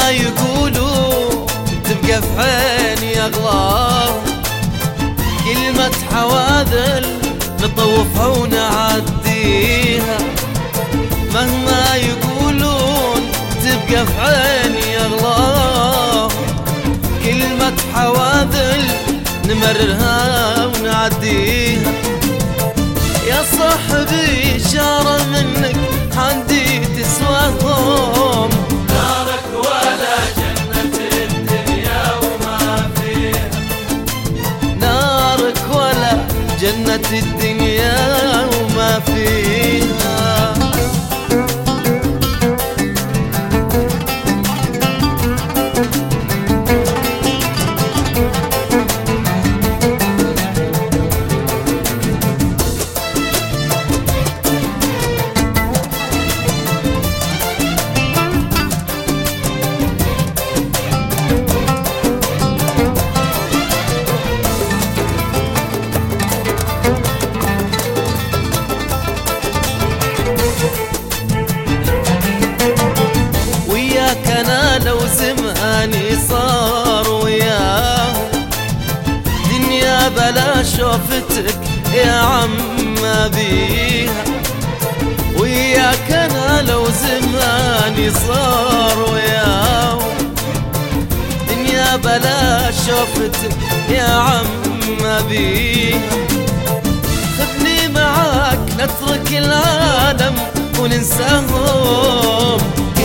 مهما يقولوا تبقى في عيني أغلاهم، كلمة حواذل نطوفها ونعديها. مهما يقولون تبقى في عيني أغلاهم، كلمة حواذل نمررها ونعديها. يا صاحبي إشارة منك عندي تسواهم، نارك ولا جنة الدنيا وما فيها، نارك ولا جنة الدنيا وما فيها. أنا لو زماني صار وياه دنيا بلا شوفتك يا عم ما بيها. وياك أنا لو زماني صار وياه دنيا بلا شوفتك يا عم ما بيها. خذني معاك نترك العالم وننساهم،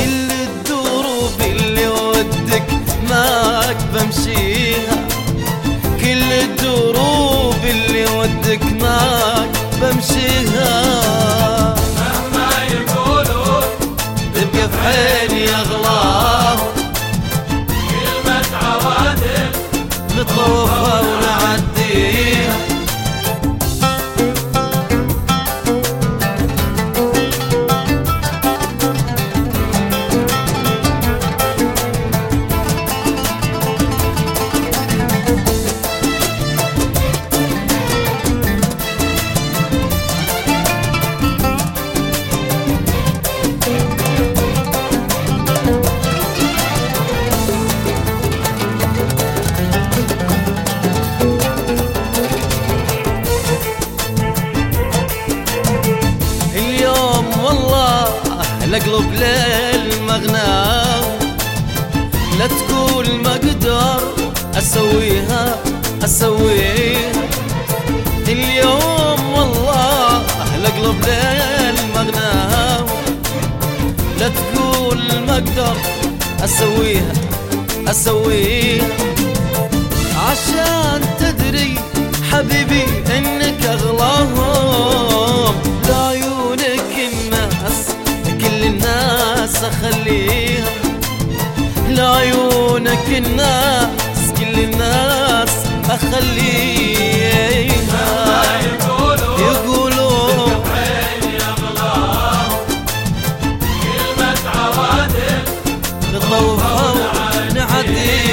معك بمشيها. كل الدروب اللي ودك معك بمشيها. مهما يقولون تبقى في عيني أغلاهم، كلمة عوادل نطوفها ونعديها. لقلب ليل مغناه، لا تقول ما اقدر اسويها اسويها. اليوم والله لقلب ليل مغناه، لا تقول ما اقدر اسويها اسويها. عشان تدري حبيبي انك اغلاهم، لعيونك الناس كل الناس اخليها، لعيونك الناس كل الناس اخليها. يقولوا عيني أغلاهم، كلمة عوادل نطوفها ونعديها.